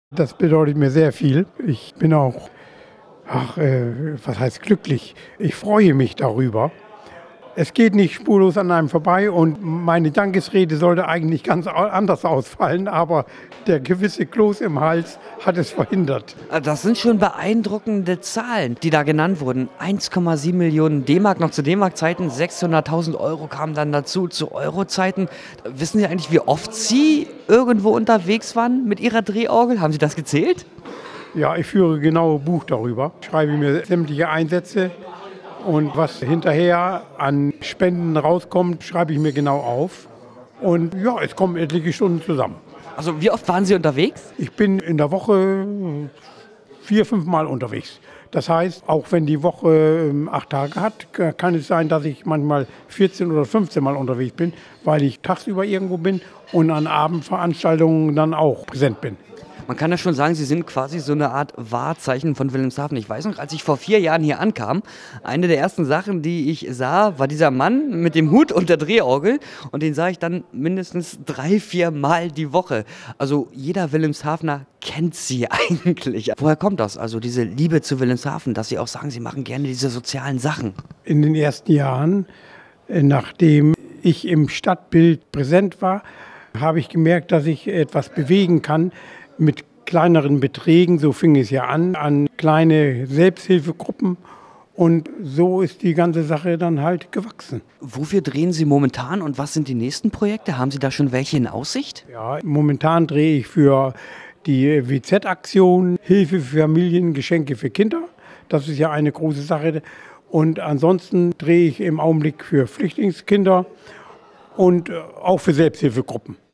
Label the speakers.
Speaker 1: Das bedeutet mir sehr viel. Ich bin auch, was heißt glücklich? Ich freue mich darüber. Es geht nicht spurlos an einem vorbei und meine Dankesrede sollte eigentlich ganz anders ausfallen, aber der gewisse Kloß im Hals hat es verhindert.
Speaker 2: Das sind schon beeindruckende Zahlen, die da genannt wurden. 1,7 Millionen D-Mark, noch zu D-Mark-Zeiten, 600.000 Euro kamen dann dazu, zu Euro-Zeiten. Wissen Sie eigentlich, wie oft Sie irgendwo unterwegs waren mit Ihrer Drehorgel? Haben Sie das gezählt?
Speaker 1: Ja, ich führe genaue Buch darüber, schreibe mir sämtliche Einsätze und was hinterher an Spenden rauskommt, schreibe ich mir genau auf. Und ja, es kommen etliche Stunden zusammen.
Speaker 2: Also wie oft waren Sie unterwegs?
Speaker 1: Ich bin in der Woche 4, 5 Mal unterwegs. Das heißt, auch wenn die Woche 8 Tage hat, kann es sein, dass ich manchmal 14 oder 15 Mal unterwegs bin, weil ich tagsüber irgendwo bin und an Abendveranstaltungen dann auch präsent bin.
Speaker 2: Man kann ja schon sagen, Sie sind quasi so eine Art Wahrzeichen von Wilhelmshaven. Ich weiß noch, als ich vor 4 Jahren hier ankam, eine der ersten Sachen, die ich sah, war dieser Mann mit dem Hut und der Drehorgel. Und den sah ich dann mindestens 3, 4 Mal die Woche. Also jeder Wilhelmshavener kennt Sie eigentlich. Woher kommt das? Also diese Liebe zu Wilhelmshaven, dass Sie auch sagen, Sie machen gerne diese sozialen Sachen.
Speaker 1: In den ersten Jahren, nachdem ich im Stadtbild präsent war, habe ich gemerkt, dass ich etwas bewegen kann mit kleineren Beträgen. So fing es ja an kleine Selbsthilfegruppen. Und so ist die ganze Sache dann halt gewachsen.
Speaker 2: Wofür drehen Sie momentan und was sind die nächsten Projekte? Haben Sie da schon welche in Aussicht?
Speaker 1: Ja, momentan drehe ich für die WZ-Aktion Hilfe für Familien, Geschenke für Kinder. Das ist ja eine große Sache. Und ansonsten drehe ich im Augenblick für Flüchtlingskinder und auch für Selbsthilfegruppen.